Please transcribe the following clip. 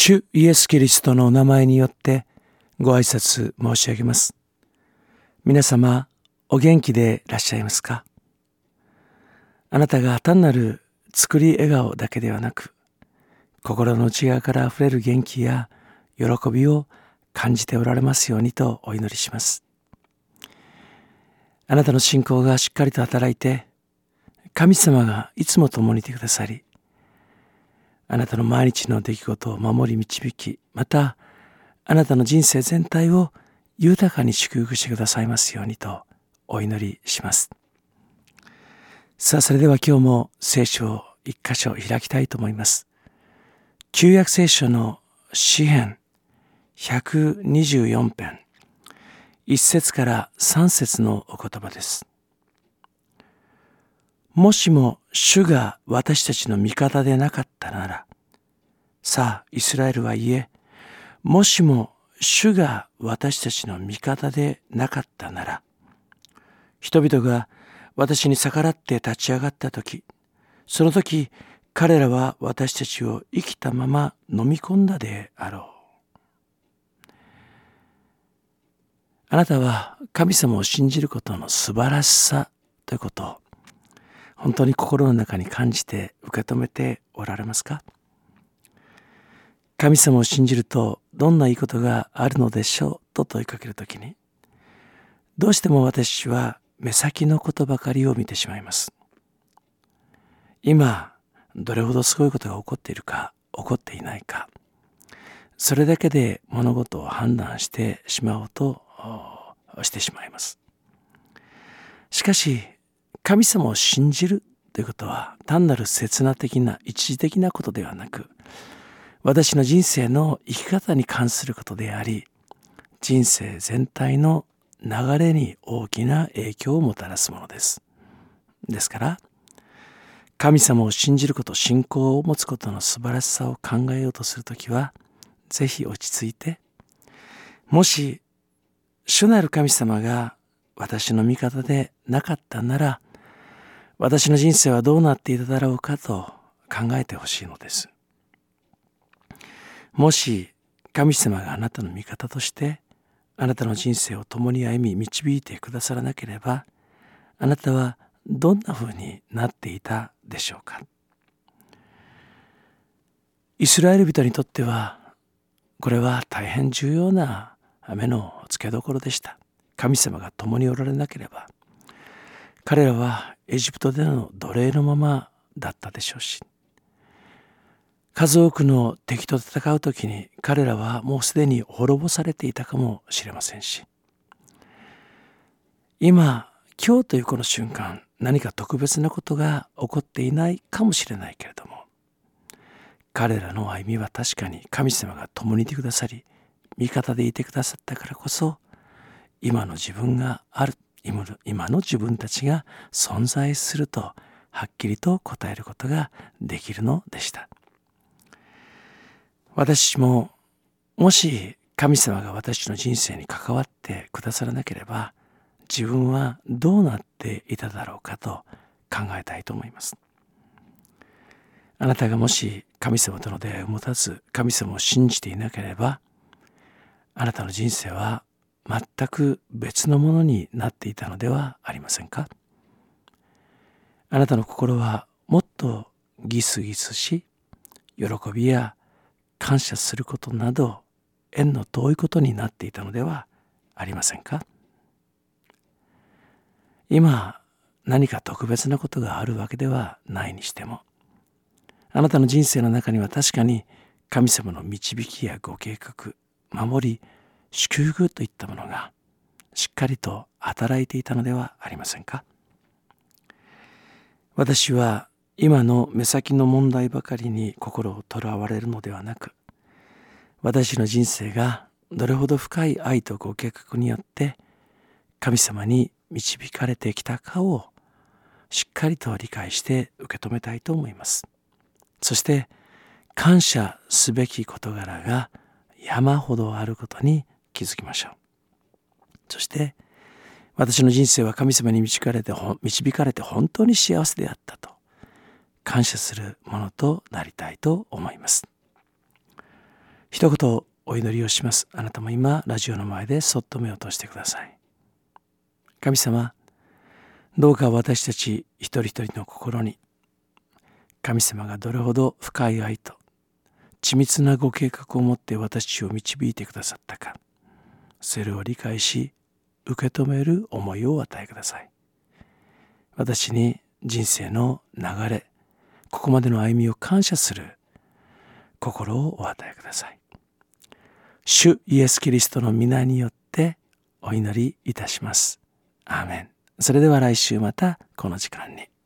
主イエス・キリストのお名前によってご挨拶申し上げます。皆様、お元気でいらっしゃいますか？あなたが単なる作り笑顔だけではなく、心の内側からあふれる元気や喜びを感じておられますようにとお祈りします。あなたの信仰がしっかりと働いて、神様がいつも共にいてくださり、あなたの毎日の出来事を守り導き、またあなたの人生全体を豊かに祝福してくださいますようにとお祈りします。さあ、それでは今日も聖書を一箇所開きたいと思います。旧約聖書の詩編124編1節から3節のお言葉です。もしも主が私たちの味方でなかったなら、さあイスラエルは言え、もしも主が私たちの味方でなかったなら、人々が私に逆らって立ち上がった時、その時彼らは私たちを生きたまま飲み込んだであろう。あなたは神様を信じることの素晴らしさということを本当に心の中に感じて受け止めておられますか？神様を信じるとどんないいことがあるのでしょうと問いかけるときに、どうしても私は目先のことばかりを見てしまいます。今どれほどすごいことが起こっているか起こっていないか、それだけで物事を判断してしまおうとしてしまいます。しかし神様を信じるということは単なる刹那的な一時的なことではなく、私の人生の生き方に関することであり、人生全体の流れに大きな影響をもたらすものです。ですから神様を信じること、信仰を持つことの素晴らしさを考えようとするときは、ぜひ落ち着いて、もし主なる神様が私の味方でなかったなら、私の人生はどうなっていただろうかと考えてほしいのです。もし神様があなたの味方としてあなたの人生を共に歩み導いてくださらなければ、あなたはどんなふうになっていたでしょうか。イスラエル人にとってはこれは大変重要な目の付けどころでした。神様が共におられなければ彼らはエジプトでの奴隷のままだったでしょうし、数多くの敵と戦うときに彼らはもうすでに滅ぼされていたかもしれませんし、今日というこの瞬間、何か特別なことが起こっていないかもしれないけれども、彼らの歩みは確かに神様が共にいてくださり、味方でいてくださったからこそ、今の自分がある、今の自分たちが存在するとはっきりと答えることができるのでした。私ももし神様が私の人生に関わってくださらなければ、自分はどうなっていただろうかと考えたいと思います。あなたがもし神様との出会いを持たず、神様を信じていなければ、あなたの人生は全く別のものになっていたのではありませんか？あなたの心はもっとギスギスし、喜びや感謝することなど縁の遠いことになっていたのではありませんか？今何か特別なことがあるわけではないにしても、あなたの人生の中には確かに神様の導きやご計画、守り、祝福といったものがしっかりと働いていたのではありませんか？私は今の目先の問題ばかりに心をとらわれるのではなく、私の人生がどれほど深い愛とご計画によって神様に導かれてきたかをしっかりと理解して受け止めたいと思います。そして感謝すべき事柄が山ほどあることに気づきましょう。そして私の人生は神様に導かれて本当に幸せであったと感謝するものとなりたいと思います。 一言お祈りをします。あなたも今ラジオの前でそっと目を閉じてください。神様、どうか私たち一人一人の心に神様がどれほど深い愛と緻密なご計画を持って私を導いてくださったか、それを理解し受け止める思いをお与えください。私に人生の流れ、ここまでの歩みを感謝する心をお与えください。主イエス・キリストの皆によってお祈りいたします。アーメン。それでは来週またこの時間に。